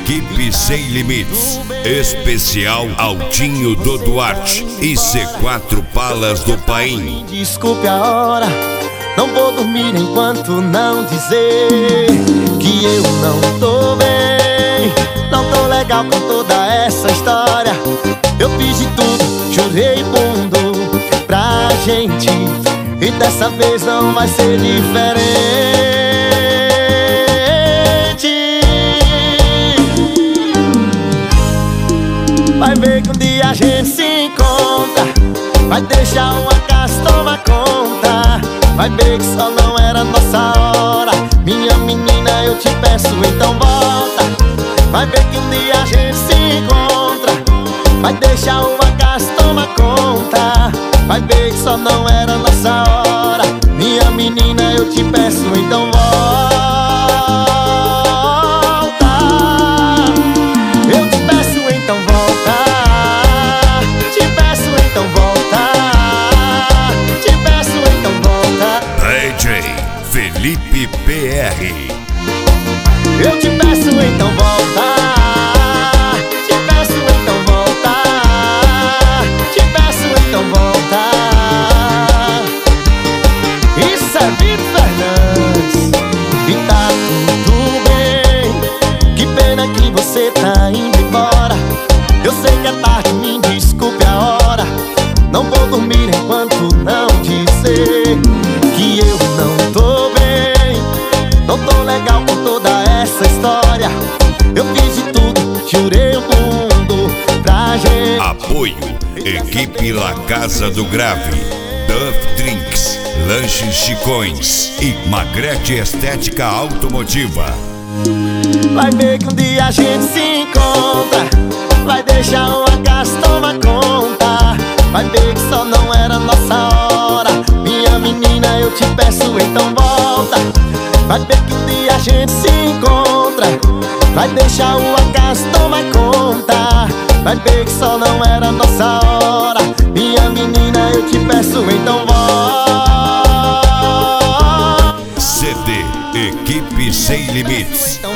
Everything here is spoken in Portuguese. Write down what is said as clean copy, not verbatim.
Equipe Sem Limites, especial Altinho do Duarte e C4 Palas do Paim. Desculpe a hora, não vou dormir enquanto não dizer que eu não tô bem, não tô legal com toda essa história. Eu fiz de tudo, jurei mundo pra gente, e dessa vez não vai ser diferente. Vai ver que um dia a gente se encontra, vai deixar um acaso tomar conta. Vai ver que só não era nossa hora. Minha menina, eu te peço, então volta. Vai ver que um dia a gente se encontra, vai deixar o acaso tomar conta. Vai ver que só não era nossa hora. Minha menina, eu te peço, então volta. Eu te peço, então volta. Te peço, então volta. Te peço, então volta. DJ Felipe PR. Eu te peço, então volta. Te peço, então volta. Te peço, então volta. Isso é Vitor Fernandes e tá tudo bem. Que pena que você tá indo embora. Eu sei que é tarde, me desculpe a hora. Não vou dormir enquanto não dizer que eu não tô bem, não tô legal com toda essa história. Eu fiz de tudo, jurei o mundo pra gente. Apoio Equipe La Casa do Grave, Duff Drinks, Lanches Chicões e Magrete Estética Automotiva. Vai ver que um dia a gente se encontra, vai deixar o acaso tomar conta. Vai ver que só não era nossa hora. Minha menina, eu te peço, então volta. Vai ver que um dia a gente se encontra, vai deixar o acaso tomar conta. Vai ver que só não era nossa hora. Minha menina, eu te peço, então volta. CD Equipe Sem Limites,